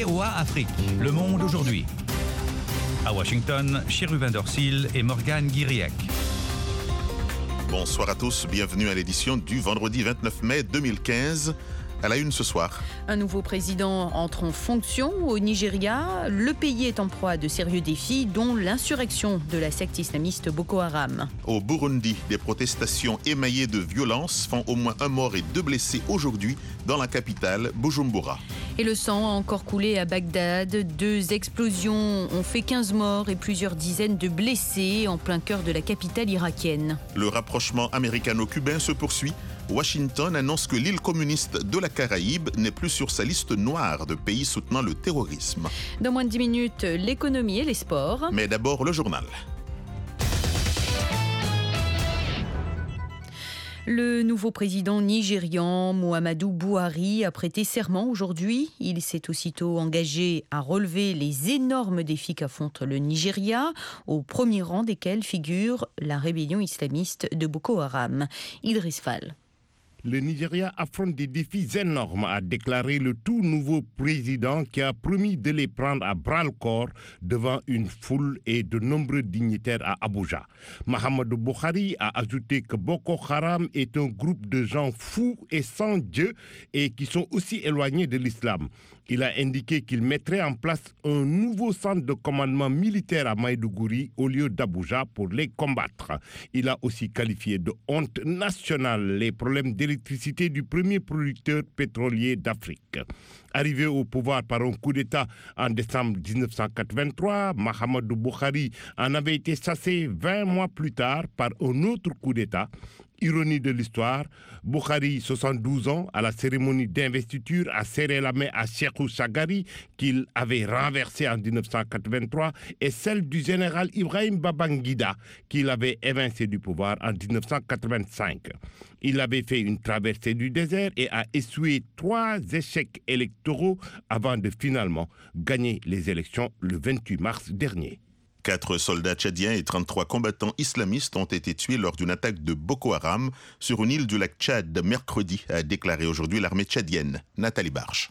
VOA Afrique, Le Monde aujourd'hui. À Washington, Cherubin Dorsil et Morgane Guiriec. Bonsoir à tous, bienvenue à l'édition du vendredi 29 mai 2015. À la une ce soir. Un nouveau président entre en fonction au Nigeria. Le pays est en proie à de sérieux défis, dont l'insurrection de la secte islamiste Boko Haram. Au Burundi, des protestations émaillées de violence font au moins un mort et 2 blessés aujourd'hui dans la capitale, Bujumbura. Et le sang a encore coulé à Bagdad. 2 explosions ont fait 15 morts et plusieurs dizaines de blessés en plein cœur de la capitale irakienne. Le rapprochement américano-cubain se poursuit. Washington annonce que l'île communiste de la Caraïbe n'est plus sur sa liste noire de pays soutenant le terrorisme. Dans moins de 10 minutes, l'économie et les sports. Mais d'abord, le journal. Le nouveau président nigérian, Muhammadu Buhari, a prêté serment aujourd'hui. Il s'est aussitôt engagé à relever les énormes défis qu'affronte le Nigeria, au premier rang desquels figure la rébellion islamiste de Boko Haram. Idriss Fall. Le Nigeria affronte des défis énormes, a déclaré le tout nouveau président qui a promis de les prendre à bras-le-corps devant une foule et de nombreux dignitaires à Abuja. Muhammadu Buhari a ajouté que Boko Haram est un groupe de gens fous et sans Dieu et qui sont aussi éloignés de l'islam. Il a indiqué qu'il mettrait en place un nouveau centre de commandement militaire à Maïdougouri au lieu d'Abuja pour les combattre. Il a aussi qualifié de honte nationale les problèmes d'électricité du premier producteur pétrolier d'Afrique. Arrivé au pouvoir par un coup d'État en décembre 1983, Muhammadu Buhari en avait été chassé 20 mois plus tard par un autre coup d'État. Ironie de l'histoire, Buhari, 72 ans, à la cérémonie d'investiture, a serré la main à Cheikhou Shagari, qu'il avait renversé en 1983, et celle du général Ibrahim Babangida, qu'il avait évincé du pouvoir en 1985. Il avait fait une traversée du désert et a essuyé 3 échecs électoraux avant de finalement gagner les élections le 28 mars dernier. 4 soldats tchadiens et 33 combattants islamistes ont été tués lors d'une attaque de Boko Haram sur une île du lac Tchad mercredi, a déclaré aujourd'hui l'armée tchadienne. Nathalie Barge.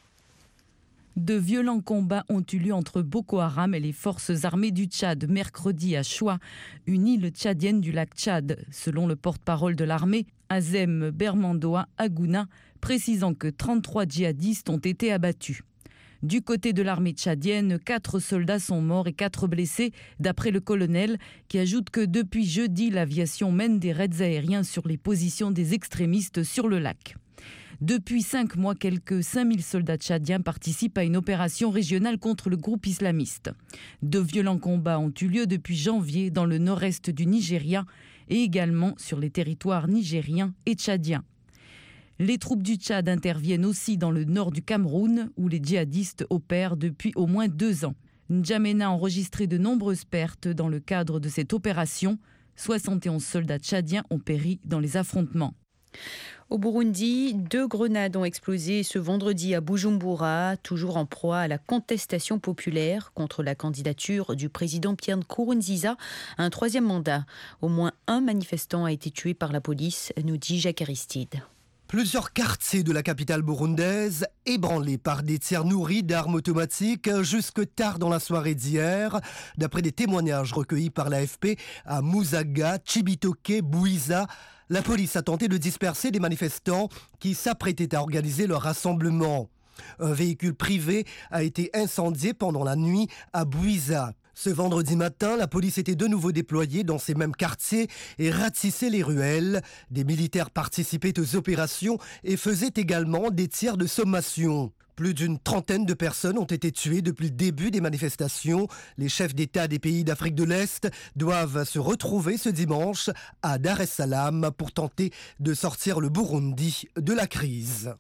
De violents combats ont eu lieu entre Boko Haram et les forces armées du Tchad mercredi à Choua, une île tchadienne du lac Tchad, selon le porte-parole de l'armée, Azem Bermandoa Agouna, précisant que 33 djihadistes ont été abattus. Du côté de l'armée tchadienne, 4 soldats sont morts et 4 blessés, d'après le colonel, qui ajoute que depuis jeudi, l'aviation mène des raids aériens sur les positions des extrémistes sur le lac. Depuis 5 mois, quelques 5000 soldats tchadiens participent à une opération régionale contre le groupe islamiste. De violents combats ont eu lieu depuis janvier dans le nord-est du Nigeria et également sur les territoires nigériens et tchadiens. Les troupes du Tchad interviennent aussi dans le nord du Cameroun, où les djihadistes opèrent depuis au moins 2 ans. N'Djamena a enregistré de nombreuses pertes dans le cadre de cette opération. 71 soldats tchadiens ont péri dans les affrontements. Au Burundi, 2 grenades ont explosé ce vendredi à Bujumbura, toujours en proie à la contestation populaire contre la candidature du président Pierre Nkurunziza à un 3e mandat. Au moins un manifestant a été tué par la police, nous dit Jacques Aristide. Plusieurs quartiers de la capitale burundaise ébranlés par des tirs nourris d'armes automatiques jusque tard dans la soirée d'hier. D'après des témoignages recueillis par l'AFP à Musaga, Chibitoke, Bouiza, la police a tenté de disperser des manifestants qui s'apprêtaient à organiser leur rassemblement. Un véhicule privé a été incendié pendant la nuit à Bouiza. Ce vendredi matin, la police était de nouveau déployée dans ces mêmes quartiers et ratissait les ruelles. Des militaires participaient aux opérations et faisaient également des tirs de sommation. Plus d'une trentaine de personnes ont été tuées depuis le début des manifestations. Les chefs d'État des pays d'Afrique de l'Est doivent se retrouver ce dimanche à Dar es Salaam pour tenter de sortir le Burundi de la crise.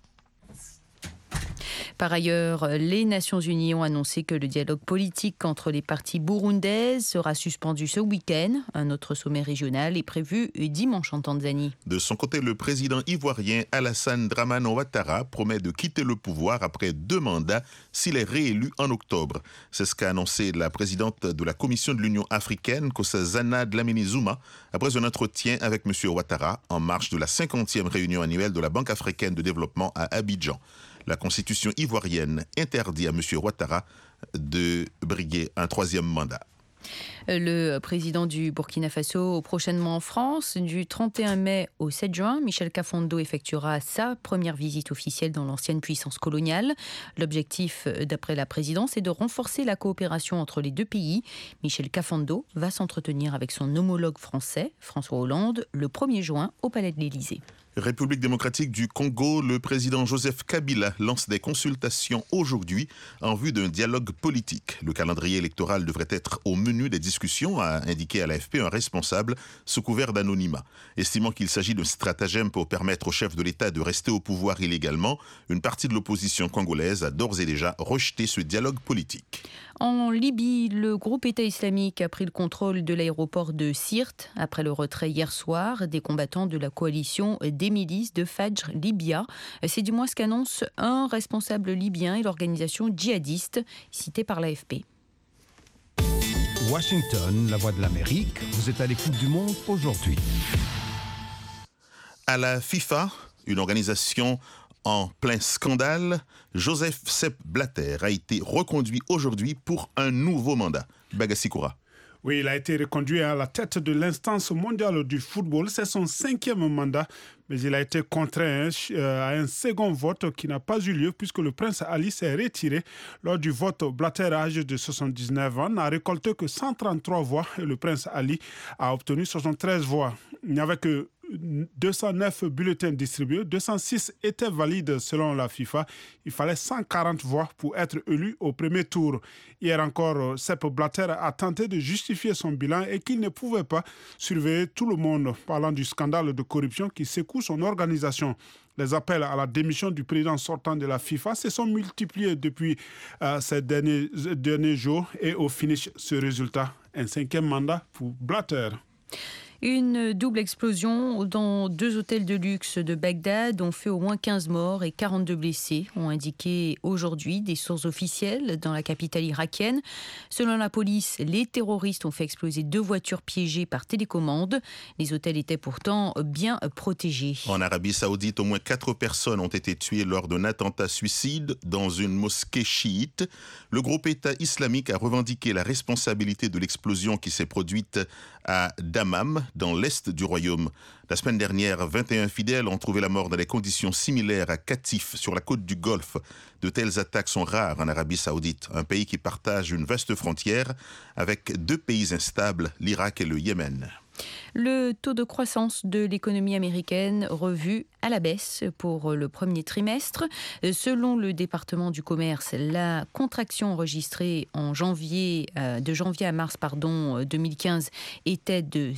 Par ailleurs, les Nations Unies ont annoncé que le dialogue politique entre les parties burundaises sera suspendu ce week-end. Un autre sommet régional est prévu dimanche en Tanzanie. De son côté, le président ivoirien Alassane Dramane Ouattara promet de quitter le pouvoir après 2 mandats s'il est réélu en octobre. C'est ce qu'a annoncé la présidente de la Commission de l'Union africaine, Nkosazana Dlamini Zuma, après un entretien avec M. Ouattara en marge de la 50e réunion annuelle de la Banque africaine de développement à Abidjan. La constitution ivoirienne interdit à M. Ouattara de briguer un 3e mandat. Le président du Burkina Faso prochainement en France. Du 31 mai au 7 juin, Michel Kafando effectuera sa première visite officielle dans l'ancienne puissance coloniale. L'objectif, d'après la présidence, est de renforcer la coopération entre les deux pays. Michel Kafando va s'entretenir avec son homologue français, François Hollande, le 1er juin au Palais de l'Élysée. République démocratique du Congo, le président Joseph Kabila lance des consultations aujourd'hui en vue d'un dialogue politique. Le calendrier électoral devrait être au menu des discussions, a indiqué à l'AFP un responsable sous couvert d'anonymat. Estimant qu'il s'agit d'un stratagème pour permettre au chef de l'État de rester au pouvoir illégalement, une partie de l'opposition congolaise a d'ores et déjà rejeté ce dialogue politique. En Libye, le groupe État islamique a pris le contrôle de l'aéroport de Sirte après le retrait hier soir des combattants de la coalition des milices de Fajr Libya. C'est du moins ce qu'annonce un responsable libyen et l'organisation djihadiste citée par l'AFP. Washington, la voix de l'Amérique, vous êtes à l'écoute du monde aujourd'hui. À la FIFA, une organisation en plein scandale, Joseph Sepp Blatter a été reconduit aujourd'hui pour un nouveau mandat. Bagassi Koura. Oui, il a été reconduit à la tête de l'instance mondiale du football. C'est son 5e mandat, mais il a été contraint à un second vote qui n'a pas eu lieu puisque le prince Ali s'est retiré. Lors du vote, Blatter, âgé de 79 ans, n'a récolté que 133 voix et le prince Ali a obtenu 73 voix. Il n'y avait que 209 bulletins distribués, 206 étaient valides selon la FIFA. Il fallait 140 voix pour être élu au premier tour. Hier encore, Sepp Blatter a tenté de justifier son bilan et qu'il ne pouvait pas surveiller tout le monde, parlant du scandale de corruption qui secoue son organisation. Les appels à la démission du président sortant de la FIFA se sont multipliés depuis ces derniers jours et au finish, ce résultat, un 5e mandat pour Blatter. Une double explosion dans 2 hôtels de luxe de Bagdad ont fait au moins 15 morts et 42 blessés, ont indiqué aujourd'hui des sources officielles dans la capitale irakienne. Selon la police, les terroristes ont fait exploser 2 voitures piégées par télécommande. Les hôtels étaient pourtant bien protégés. En Arabie Saoudite, au moins 4 personnes ont été tuées lors d'un attentat suicide dans une mosquée chiite. Le groupe État islamique a revendiqué la responsabilité de l'explosion qui s'est produite à Dammam, dans l'est du royaume. La semaine dernière, 21 fidèles ont trouvé la mort dans des conditions similaires à Qatif, sur la côte du Golfe. De telles attaques sont rares en Arabie Saoudite, un pays qui partage une vaste frontière avec 2 pays instables, l'Irak et le Yémen. Le taux de croissance de l'économie américaine revu à la baisse pour le premier trimestre. Selon le département du commerce, la contraction enregistrée de janvier à mars 2015 était de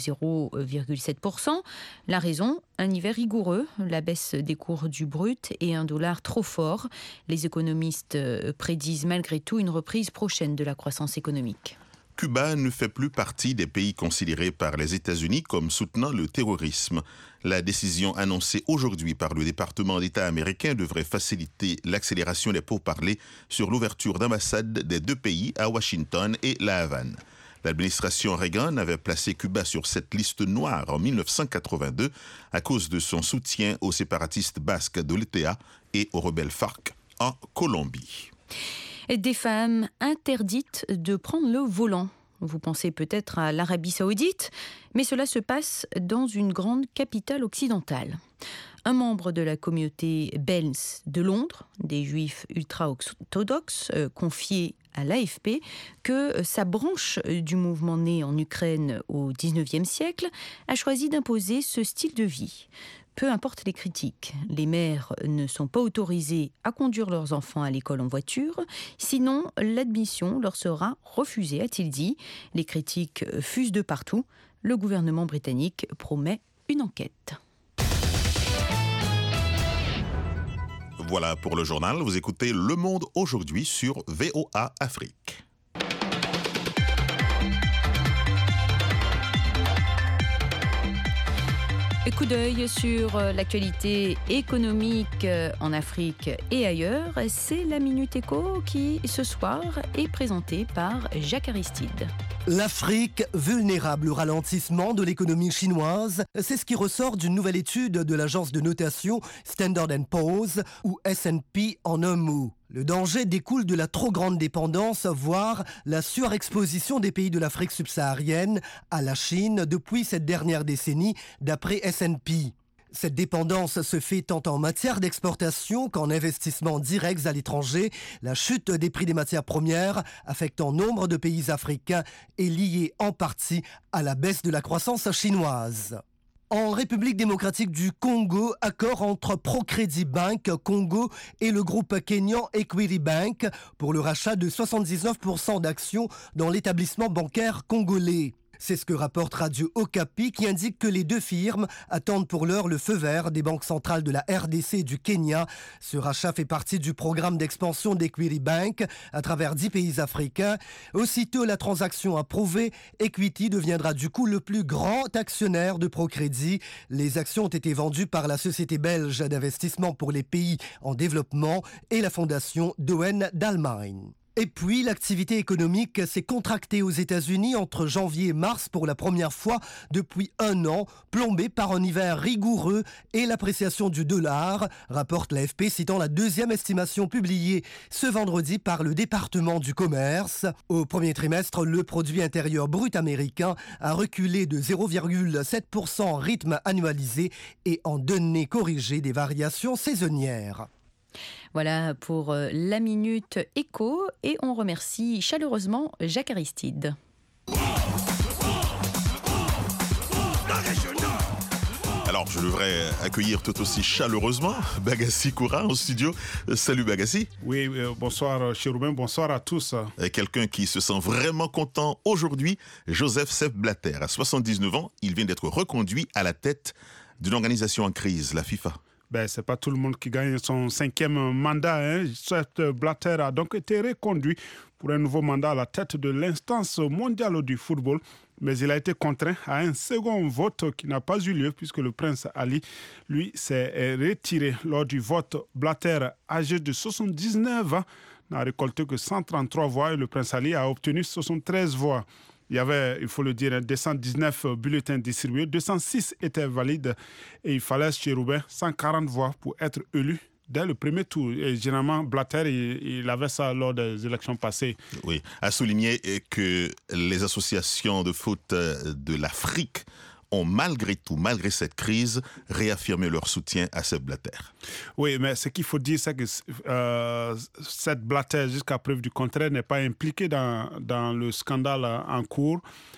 0,7%. La raison, un hiver rigoureux, la baisse des cours du brut et un dollar trop fort. Les économistes prédisent malgré tout une reprise prochaine de la croissance économique. Cuba ne fait plus partie des pays considérés par les États-Unis comme soutenant le terrorisme. La décision annoncée aujourd'hui par le département d'État américain devrait faciliter l'accélération des pourparlers sur l'ouverture d'ambassades des 2 pays à Washington et La Havane. L'administration Reagan avait placé Cuba sur cette liste noire en 1982 à cause de son soutien aux séparatistes basques de l'ETA et aux rebelles FARC en Colombie. Des femmes interdites de prendre le volant. Vous pensez peut-être à l'Arabie Saoudite, mais cela se passe dans une grande capitale occidentale. Un membre de la communauté Belz de Londres, des juifs ultra-orthodoxes, confié à l'AFP que sa branche du mouvement né en Ukraine au XIXe siècle a choisi d'imposer ce style de vie. Peu importe les critiques, les mères ne sont pas autorisées à conduire leurs enfants à l'école en voiture, sinon l'admission leur sera refusée, a-t-il dit. Les critiques fusent de partout. Le gouvernement britannique promet une enquête. Voilà pour le journal. Vous écoutez Le Monde aujourd'hui sur VOA Afrique. Coup d'œil sur l'actualité économique en Afrique et ailleurs. C'est la Minute Éco qui, ce soir, est présentée par Jacques Aristide. L'Afrique, vulnérable au ralentissement de l'économie chinoise, c'est ce qui ressort d'une nouvelle étude de l'agence de notation Standard & Poor's, ou S&P en un mot. Le danger découle de la trop grande dépendance, voire la surexposition des pays de l'Afrique subsaharienne à la Chine depuis cette dernière décennie, d'après S&P. Cette dépendance se fait tant en matière d'exportation qu'en investissements directs à l'étranger. La chute des prix des matières premières affectant nombre de pays africains est liée en partie à la baisse de la croissance chinoise. En République démocratique du Congo, accord entre Procredit Bank Congo et le groupe kényan Equity Bank pour le rachat de 79% d'actions dans l'établissement bancaire congolais. C'est ce que rapporte Radio Okapi qui indique que les deux firmes attendent pour l'heure le feu vert des banques centrales de la RDC et du Kenya. Ce rachat fait partie du programme d'expansion d'Equity Bank à travers 10 pays africains. Aussitôt la transaction approuvée, Equity deviendra du coup le plus grand actionnaire de Procredit. Les actions ont été vendues par la Société belge d'investissement pour les pays en développement et la fondation d'Owen d'Allemagne. Et puis, l'activité économique s'est contractée aux États-Unis entre janvier et mars pour la première fois depuis un an, plombée par un hiver rigoureux et l'appréciation du dollar, rapporte l'AFP citant la deuxième estimation publiée ce vendredi par le département du commerce. Au premier trimestre, le produit intérieur brut américain a reculé de 0,7% en rythme annualisé et en données corrigées des variations saisonnières. Voilà pour la Minute Éco et on remercie chaleureusement Jacques Aristide. Alors, je devrais accueillir tout aussi chaleureusement Bagassi Koura en studio. Salut Bagassi. Oui, bonsoir Chérubin, bonsoir à tous. Quelqu'un qui se sent vraiment content aujourd'hui, Joseph Sepp Blatter. À 79 ans, il vient d'être reconduit à la tête d'une organisation en crise, la FIFA. C'est pas tout le monde qui gagne son 5e mandat. Sepp Blatter a donc été reconduit pour un nouveau mandat à la tête de l'instance mondiale du football. Mais il a été contraint à un second vote qui n'a pas eu lieu puisque le prince Ali, lui, s'est retiré. Lors du vote, Blatter, âgé de 79 ans, n'a récolté que 133 voix et le prince Ali a obtenu 73 voix. Il y avait, il faut le dire, 219 bulletins distribués, 206 étaient valides et il fallait chez Roubaix 140 voix pour être élu dès le premier tour. Et généralement, Blatter, il avait ça lors des élections passées. Oui, a souligné que les associations de foot de l'Afrique ont malgré tout, malgré cette crise, réaffirmé leur soutien à Sepp Blatter. Oui, mais ce qu'il faut dire, c'est que Sepp Blatter, jusqu'à preuve du contraire, n'est pas impliqué dans le scandale en cours.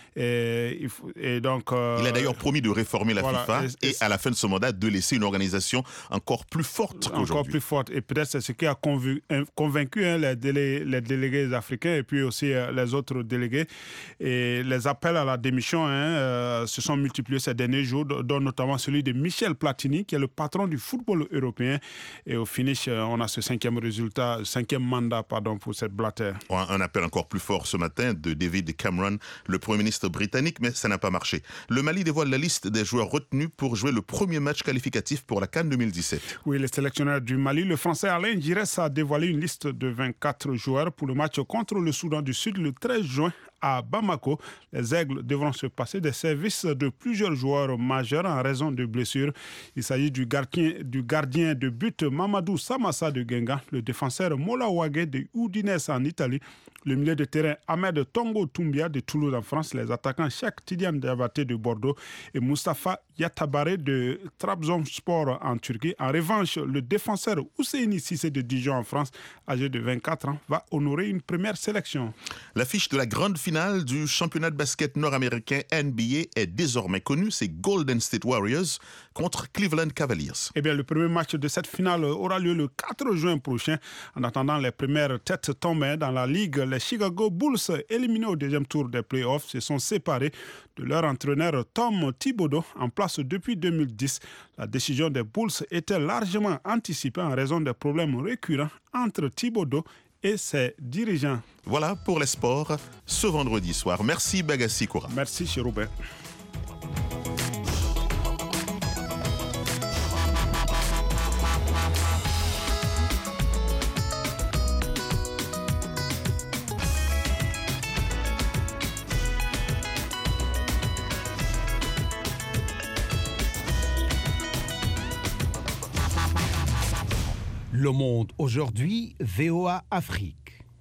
Et donc, il a d'ailleurs promis de réformer la FIFA et à la fin de son mandat de laisser une organisation encore plus forte qu'aujourd'hui. Encore plus forte. Et peut-être c'est ce qui a convaincu les délégués africains et puis aussi les autres délégués. Et les appels à la démission se sont multipliés ces derniers jours, dont notamment celui de Michel Platini, qui est le patron du football européen. Et au finish, on a ce cinquième mandat pour Sepp Blatter. Un appel encore plus fort ce matin de David Cameron, le Premier ministre britannique, mais ça n'a pas marché. Le Mali dévoile la liste des joueurs retenus pour jouer le premier match qualificatif pour la CAN 2017. Oui, le sélectionneur du Mali, le Français Alain Giresse, a dévoilé une liste de 24 joueurs pour le match contre le Soudan du Sud le 13 juin à Bamako. Les Aigles devront se passer des services de plusieurs joueurs majeurs en raison de blessures. Il s'agit du gardien de but Mamadou Samassa de Guingamp, le défenseur Mola Ouagé de Udinese en Italie, le milieu de terrain Ahmed Tongo Toumbia de Toulouse en France, les attaquants Cheikh Tidiane Diabaté de Bordeaux et Moustapha Yatabare de Trabzonspor en Turquie. En revanche, le défenseur Ousseini Cissé de Dijon en France, âgé de 24 ans, va honorer une première sélection. L'affiche de la grande finale du championnat de basket nord-américain NBA est désormais connue. C'est Golden State Warriors contre Cleveland Cavaliers. Eh bien, le premier match de cette finale aura lieu le 4 juin prochain. En attendant les premières têtes tombées dans la Ligue, les Chicago Bulls, éliminés au deuxième tour des playoffs, se sont séparés de leur entraîneur Tom Thibodeau, en place depuis 2010. La décision des Bulls était largement anticipée en raison des problèmes récurrents entre Thibodeau et ses dirigeants. Voilà pour les sports ce vendredi soir. Merci Bagassi Koura. Merci Chérubin. Le Monde aujourd'hui, VOA Afrique.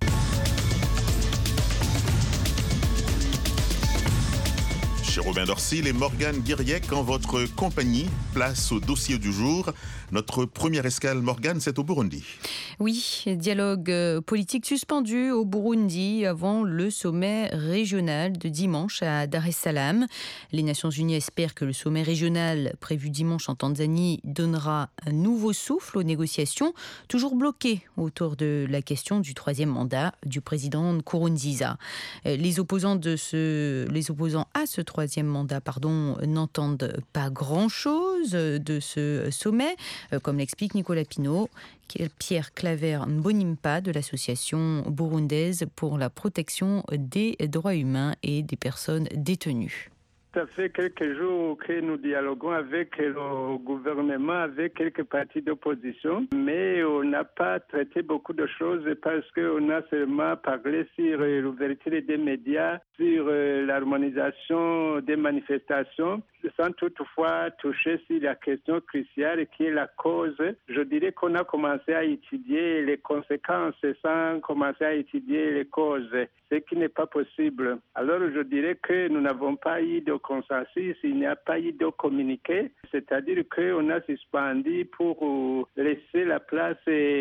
Robin Dorsil et Morgane Guiriec en votre compagnie. Place au dossier du jour. Notre première escale, Morgane, c'est au Burundi. Oui, dialogue politique suspendu au Burundi avant le sommet régional de dimanche à Dar es Salaam. Les Nations Unies espèrent que le sommet régional prévu dimanche en Tanzanie donnera un nouveau souffle aux négociations, toujours bloquées autour de la question du troisième mandat du président Nkurunziza. Les opposants à ce troisième mandat, n'entendent pas grand-chose de ce sommet, comme l'explique Nicolas Pinault, Pierre Claver Mbonimpa de l'association burundaise pour la protection des droits humains et des personnes détenues. Ça fait quelques jours que nous dialoguons avec le gouvernement, avec quelques partis d'opposition, mais on n'a pas traité beaucoup de choses parce qu'on a seulement parlé sur l'ouverture des médias, sur l'harmonisation des manifestations, sans toutefois toucher sur la question cruciale qui est la cause. Je dirais qu'on a commencé à étudier les conséquences sans commencer à étudier les causes, ce qui n'est pas possible. Alors je dirais que nous n'avons pas eu de consensus, il n'y a pas eu de communiqué, c'est-à-dire qu'on a suspendu pour laisser la place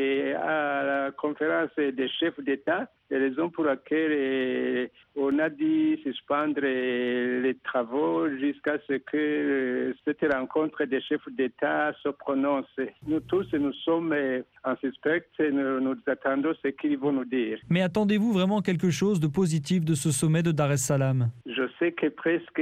à la conférence des chefs d'État. C'est la raison pour laquelle on a dû suspendre les travaux jusqu'à ce que cette rencontre des chefs d'État se prononce. Nous tous, nous sommes en suspect, nous attendons ce qu'ils vont nous dire. Mais attendez-vous vraiment quelque chose de positif de ce sommet de Dar es Salaam ? Je sais que presque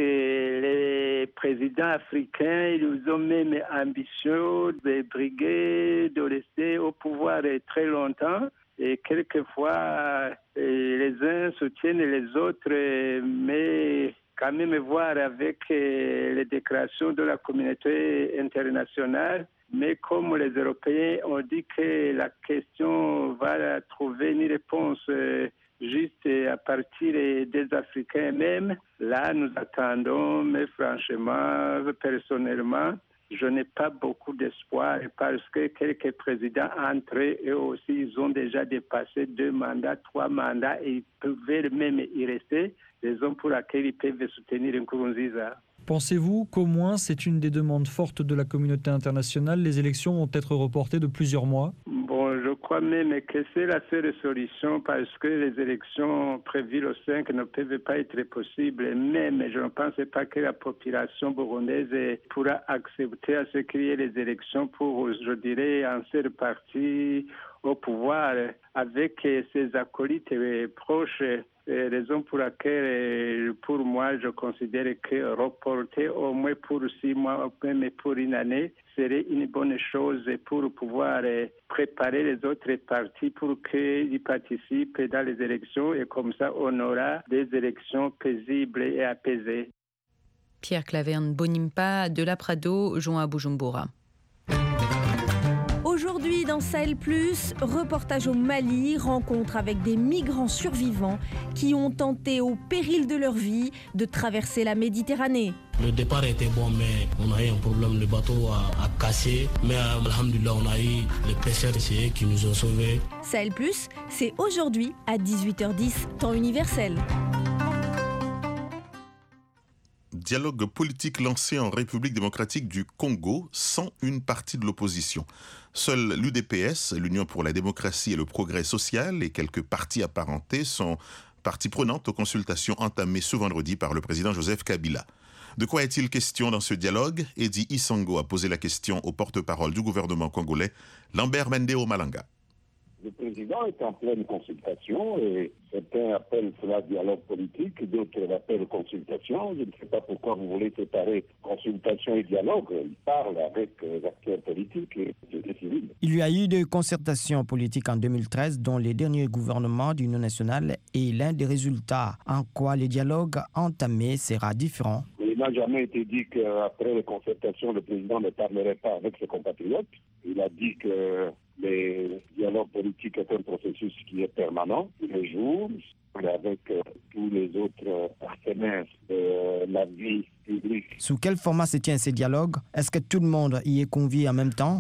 les présidents africains, ils ont même ambition de briguer, de rester au pouvoir très longtemps. Et quelquefois, les uns soutiennent les autres, mais quand même voir avec les déclarations de la communauté internationale. Mais comme les Européens ont dit que la question va trouver une réponse juste à partir des Africains eux-mêmes, là nous attendons, mais franchement, personnellement, je n'ai pas beaucoup d'espoir parce que quelques présidents entre eux aussi, ils ont déjà dépassé 2 mandats, 3 mandats et ils peuvent même y rester, raison pour laquelle ils peuvent soutenir Nkurunziza. Pensez-vous qu'au moins c'est une des demandes fortes de la communauté internationale, les élections vont être reportées de plusieurs mois ? Bon, je crois même que c'est la seule solution parce que les élections prévues le 5 ne peuvent pas être possibles. Et même, je ne pense pas que la population burundaise pourra accepter à ce qu'il y ait les élections pour, je dirais, un seul parti au pouvoir avec ses acolytes proches. Raison pour laquelle, pour moi, je considère que reporter au moins pour 6 mois, ou même pour une année, serait une bonne chose pour pouvoir préparer les autres partis pour qu'ils participent dans les élections et comme ça, on aura des élections paisibles et apaisées. Pierre Claver Mbonimpa de la Prado, joint à Bujumbura. Aujourd'hui, dans Sahel+, reportage au Mali, rencontre avec des migrants survivants qui ont tenté au péril de leur vie de traverser la Méditerranée. Le départ était bon, mais on a eu un problème, le bateau a cassé. Mais alhamdoulilah, on a eu les pêcheurs qui nous ont sauvés. Sahel+, c'est aujourd'hui à 18h10, temps universel. Dialogue politique lancé en République démocratique du Congo sans une partie de l'opposition. Seul l'UDPS, l'Union pour la démocratie et le progrès social, et quelques partis apparentés sont partie prenante aux consultations entamées ce vendredi par le président Joseph Kabila. De quoi est-il question dans ce dialogue ? Eddie Isango a posé la question au porte-parole du gouvernement congolais, Lambert Mendeo Malanga. Le président est en pleine consultation et certains appellent cela dialogue politique, d'autres l'appellent consultation. Je ne sais pas pourquoi vous voulez séparer consultation et dialogue. Il parle avec les acteurs politiques et les civils. Il y a eu des concertations politiques en 2013 dont les derniers gouvernements d'Union nationale et l'un des résultats en quoi le dialogue entamé sera différent. Il n'a jamais été dit qu'après les concertations, le président ne parlerait pas avec ses compatriotes. Il a dit que le dialogue politique est un processus qui est permanent, tous les jours, avec tous les autres partenaires de la vie publique. Sous quel format se tient ce dialogue ? Est-ce que tout le monde y est convié en même temps ? Le président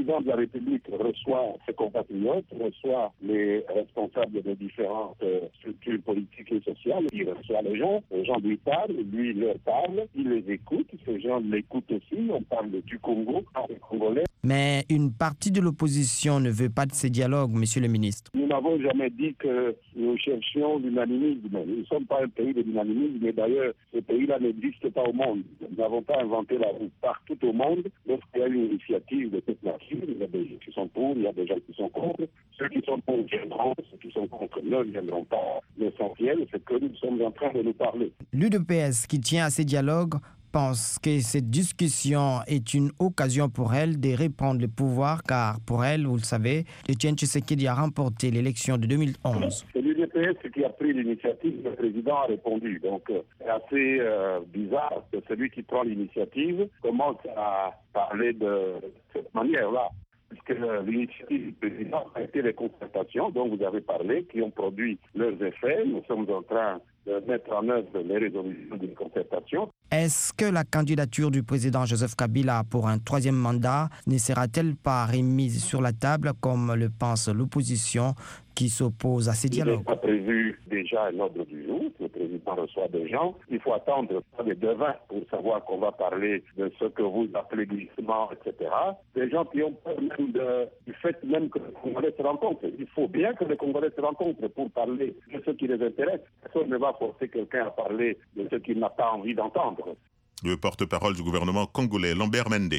président de la République reçoit ses compatriotes, reçoit les responsables des différentes structures politiques et sociales, il reçoit les gens lui parlent, lui leur parle, il les écoute, ces gens l'écoutent aussi, on parle du Congo, des Congolais. Mais une partie de l'opposition ne veut pas de ces dialogues, monsieur le ministre. Nous n'avons jamais dit que nous cherchions l'unanimisme. Nous ne sommes pas un pays de l'unanimisme, mais d'ailleurs, ce pays-là n'existe pas au monde. Nous n'avons pas inventé la roue. Partout au monde, lorsqu'il y a une initiative de cette nature, il y a des gens qui sont pour, il y a des gens qui sont contre. Ceux qui sont pour viendront, ceux qui sont contre ne viendront pas. L'essentiel, c'est que nous sommes en train de nous parler. L'UDPS, qui tient à ces dialogues, pense que cette discussion est une occasion pour elle de reprendre le pouvoir, car pour elle, vous le savez, Etienne Tshisekedi a remporté l'élection de 2011. C'est l'UDPS qui a pris l'initiative, le président a répondu. Donc c'est assez bizarre que celui qui prend l'initiative commence à parler de cette manière-là. Puisque l'initiative du président a été les concertations dont vous avez parlé, qui ont produit leurs effets. Nous sommes en train de mettre en œuvre les résolutions des concertations. Est-ce que la candidature du président Joseph Kabila pour un troisième mandat ne sera-t-elle pas remise sur la table comme le pense l'opposition qui s'oppose à ces dialogues? Il n'est pas prévu déjà un ordre du jour. Le président reçoit des gens. Il faut attendre les devins pour savoir qu'on va parler de ce que vous appelez glissement, etc. Des gens qui ont peur même du fait même que les Congolais se rencontrent. Il faut bien que les Congolais se rencontrent pour parler de ce qui les intéresse. Personne ne va forcer quelqu'un à parler de ce qu'il n'a pas envie d'entendre. Le porte-parole du gouvernement congolais, Lambert Mende.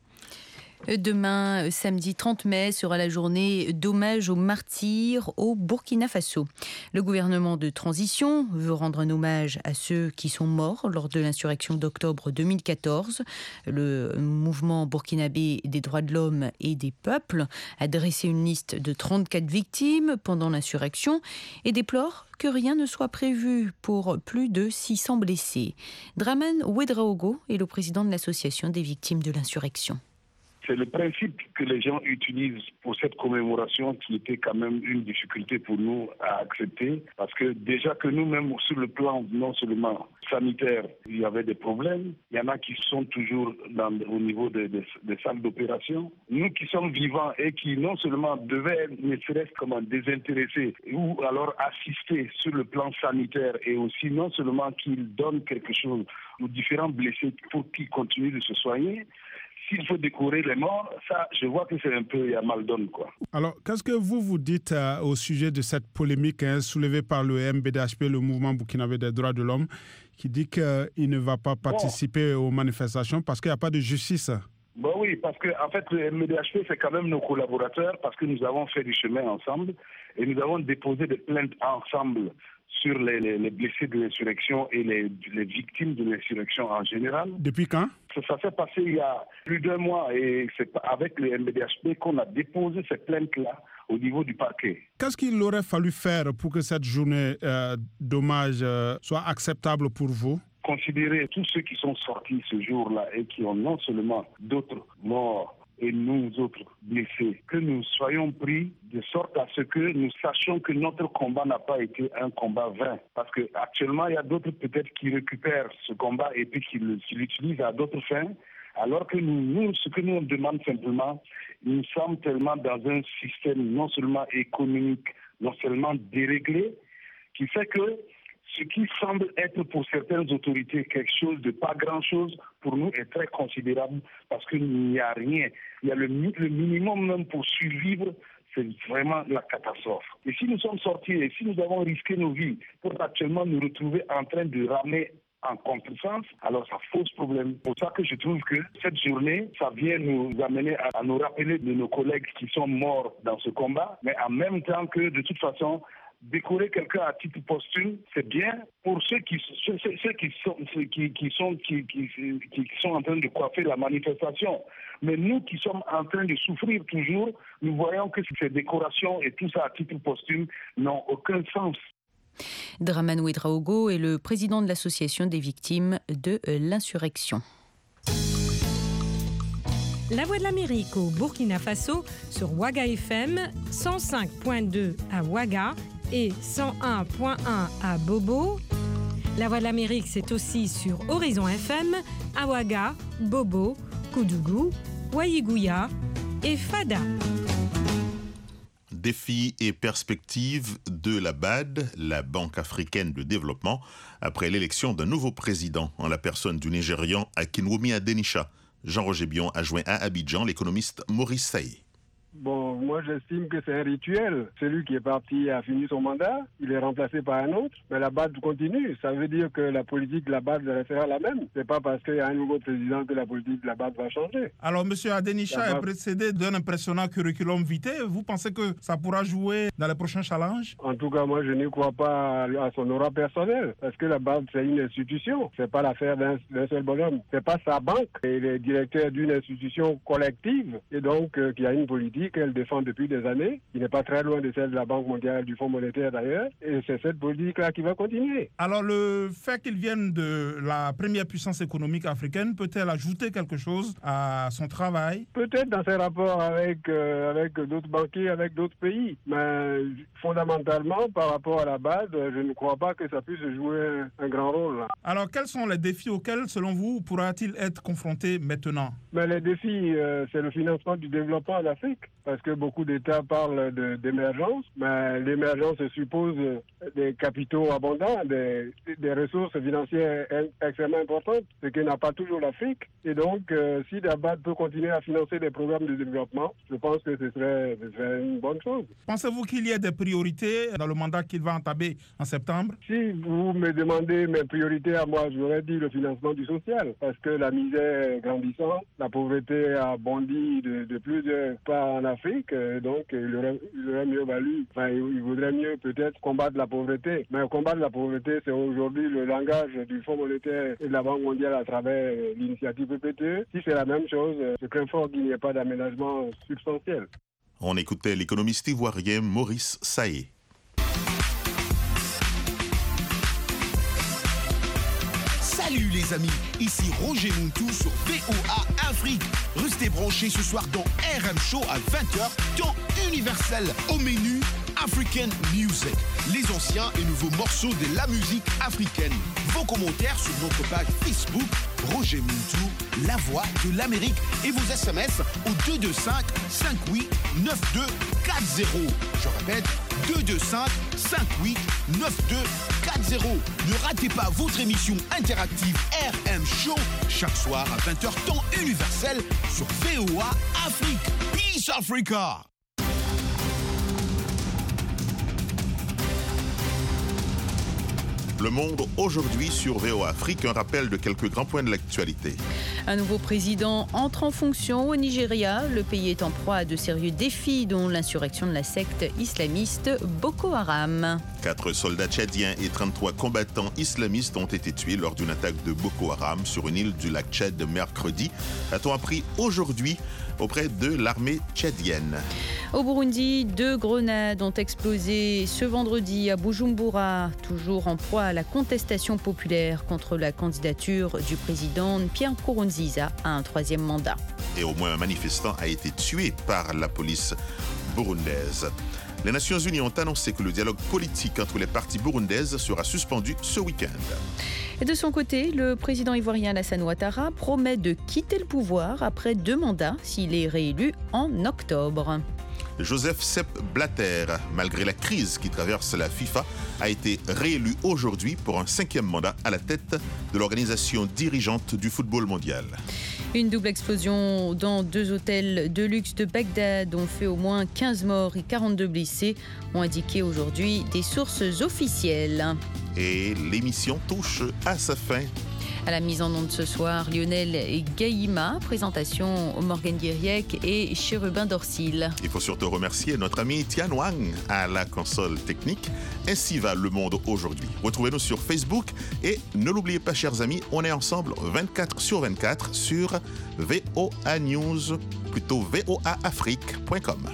Demain, samedi 30 mai, sera la journée d'hommage aux martyrs au Burkina Faso. Le gouvernement de transition veut rendre un hommage à ceux qui sont morts lors de l'insurrection d'octobre 2014. Le mouvement burkinabé des droits de l'homme et des peuples a dressé une liste de 34 victimes pendant l'insurrection et déplore que rien ne soit prévu pour plus de 600 blessés. Dramane Ouedraogo est le président de l'association des victimes de l'insurrection. C'est le principe que les gens utilisent pour cette commémoration qui était quand même une difficulté pour nous à accepter. Parce que déjà que nous-mêmes, sur le plan non seulement sanitaire, il y avait des problèmes. Il y en a qui sont toujours au niveau des salles d'opération. Nous qui sommes vivants et qui non seulement devaient ne serait-ce comme désintéressés ou alors assister sur le plan sanitaire et aussi non seulement qu'ils donnent quelque chose aux différents blessés pour qu'ils continuent de se soigner. S'il faut décorer les morts, ça, je vois que c'est un peu à mal donne, quoi. Alors, qu'est-ce que vous dites au sujet de cette polémique soulevée par le MBDHP, le mouvement burkinabé des droits de l'homme, qui dit qu'il ne va pas participer aux manifestations parce qu'il n'y a pas de justice? Bon, oui, parce qu'en fait, le MBDHP, c'est quand même nos collaborateurs parce que nous avons fait du chemin ensemble et nous avons déposé des plaintes ensemble sur les blessés de l'insurrection et les victimes de l'insurrection en général. Depuis quand? Ça s'est passé il y a plus d'1 mois et c'est avec le MBDHP qu'on a déposé ces plaintes-là au niveau du parquet. Qu'est-ce qu'il aurait fallu faire pour que cette journée d'hommage soit acceptable pour vous? Considérer tous ceux qui sont sortis ce jour-là et qui ont non seulement d'autres morts et nous autres blessés, que nous soyons pris de sorte à ce que nous sachions que notre combat n'a pas été un combat vain. Parce qu'actuellement, il y a d'autres peut-être qui récupèrent ce combat et puis qui l'utilisent à d'autres fins, alors que nous, ce que nous on demande simplement, nous sommes tellement dans un système non seulement économique, non seulement déréglé, qui fait que ce qui semble être pour certaines autorités quelque chose de pas grand-chose, pour nous est très considérable parce qu'il n'y a rien. Il y a le minimum même pour survivre, c'est vraiment la catastrophe. Et si nous sommes sortis et si nous avons risqué nos vies pour actuellement nous retrouver en train de ramer en contresens, alors ça pose problème. C'est pour ça que je trouve que cette journée, ça vient nous amener à nous rappeler de nos collègues qui sont morts dans ce combat, mais en même temps que de toute façon, décorer quelqu'un à titre posthume, c'est bien pour ceux qui sont en train de coiffer la manifestation. Mais nous qui sommes en train de souffrir toujours, nous voyons que ces décorations et tout ça à titre posthume n'ont aucun sens. Dramane Ouedraogo est le président de l'association des victimes de l'insurrection. La Voix de l'Amérique au Burkina Faso sur Ouaga FM, 105.2 à Ouaga et 101.1 à Bobo. La Voix de l'Amérique, c'est aussi sur Horizon FM, à Ouaga, Bobo, Koudougou, Ouayigouya, et Fada. Défis et perspectives de la BAD, la Banque africaine de développement, après l'élection d'un nouveau président en la personne du Nigérian Akinwumi Adenisha. Jean-Roger Bion a joint à Abidjan l'économiste Maurice Saï. Bon, moi j'estime que c'est un rituel. Celui qui est parti a fini son mandat, il est remplacé par un autre, mais la BAD continue. Ça veut dire que la politique de la BAD restera la même. C'est pas parce qu'il y a un nouveau président que la politique de la BAD va changer. Alors, M. Adenisha est précédé d'un impressionnant curriculum vitae. Vous pensez que ça pourra jouer dans les prochains challenges? En tout cas, moi je ne crois pas à son aura personnel, parce que la BAD c'est une institution. C'est pas l'affaire d'un seul bonhomme. C'est pas sa banque. Il est directeur d'une institution collective et donc qui a une politique qu'elle défend depuis des années, qui n'est pas très loin de celle de la Banque mondiale, du Fonds monétaire d'ailleurs, et c'est cette politique-là qui va continuer. Alors le fait qu'il vienne de la première puissance économique africaine, peut-elle ajouter quelque chose à son travail? Peut-être dans ses rapports avec d'autres banquiers, avec d'autres pays, mais fondamentalement, par rapport à la BAD, je ne crois pas que ça puisse jouer un grand rôle. Là. Alors quels sont les défis auxquels, selon vous, pourra-t-il être confronté maintenant? Mais les défis, c'est le financement du développement en Afrique. Parce que beaucoup d'États parlent d'émergence, mais l'émergence suppose des capitaux abondants, des ressources financières extrêmement importantes, ce que n'a pas toujours l'Afrique. Et donc, si la BAD peut continuer à financer des programmes de développement, je pense que ce serait une bonne chose. Pensez-vous qu'il y ait des priorités dans le mandat qu'il va entamer en septembre? Si vous me demandez mes priorités à moi, j'aurais dit le financement du social, parce que la misère est grandissante, la pauvreté a bondi de plusieurs pas en Afrique, donc il aurait mieux valu, il vaudrait mieux peut-être combattre la pauvreté. Mais combattre la pauvreté, c'est aujourd'hui le langage du Fonds monétaire et de la Banque mondiale à travers l'initiative PPTE. Si c'est la même chose, je crains fort qu'il n'y ait pas d'aménagement substantiel. On écoutait l'économiste ivoirien Maurice Saï. Salut les amis, ici Roger Moutou sur VOA Afrique. Restez branchés ce soir dans RM Show à 20h, temps universel. Au menu, African Music, les anciens et nouveaux morceaux de la musique africaine. Vos commentaires sur notre page Facebook, Roger Moutou, la voix de l'Amérique, et vos SMS au 225 58 9240. Je répète, 225 58 9240. Ne ratez pas votre émission interactive RM Show chaque soir à 20h temps universel sur VOA Afrique. Peace Africa! Le Monde aujourd'hui sur VOA Afrique, un rappel de quelques grands points de l'actualité. Un nouveau président entre en fonction au Nigeria. Le pays est en proie à de sérieux défis, dont l'insurrection de la secte islamiste Boko Haram. 4 soldats tchadiens et 33 combattants islamistes ont été tués lors d'une attaque de Boko Haram sur une île du lac Tchad mercredi, a-t-on appris aujourd'hui auprès de l'armée tchadienne. Au Burundi, 2 grenades ont explosé ce vendredi à Bujumbura, toujours en proie à la contestation populaire contre la candidature du président Pierre Nkurunziza à un 3e mandat. Et au moins un manifestant a été tué par la police burundaise. Les Nations Unies ont annoncé que le dialogue politique entre les parties burundaises sera suspendu ce week-end. Et de son côté, le président ivoirien Alassane Ouattara promet de quitter le pouvoir après 2 mandats s'il est réélu en octobre. Joseph Sepp Blatter, malgré la crise qui traverse la FIFA, a été réélu aujourd'hui pour un 5e mandat à la tête de l'organisation dirigeante du football mondial. Une double explosion dans 2 hôtels de luxe de Bagdad ont fait au moins 15 morts et 42 blessés, ont indiqué aujourd'hui des sources officielles. Et l'émission touche à sa fin. À la mise en onde ce soir, Lionel Gaïma, présentation Morgan Guiriec et Chérubin Dorsil. Il faut surtout remercier notre ami Tian Wang à la console technique. Ainsi va Le Monde aujourd'hui. Retrouvez-nous sur Facebook et ne l'oubliez pas, chers amis, on est ensemble 24/24 sur VOA News, plutôt voaafrique.com.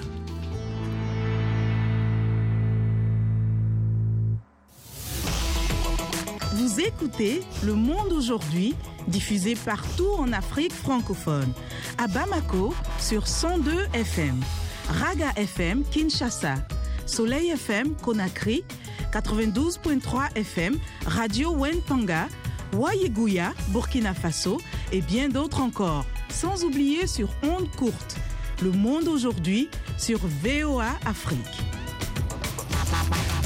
Vous écoutez Le Monde aujourd'hui, diffusé partout en Afrique francophone. À Bamako, sur 102 FM. Raga FM, Kinshasa. Soleil FM, Conakry. 92.3 FM, Radio Wentanga. Wayeguya, Burkina Faso. Et bien d'autres encore. Sans oublier sur ondes courtes. Le monde aujourd'hui sur VOA Afrique.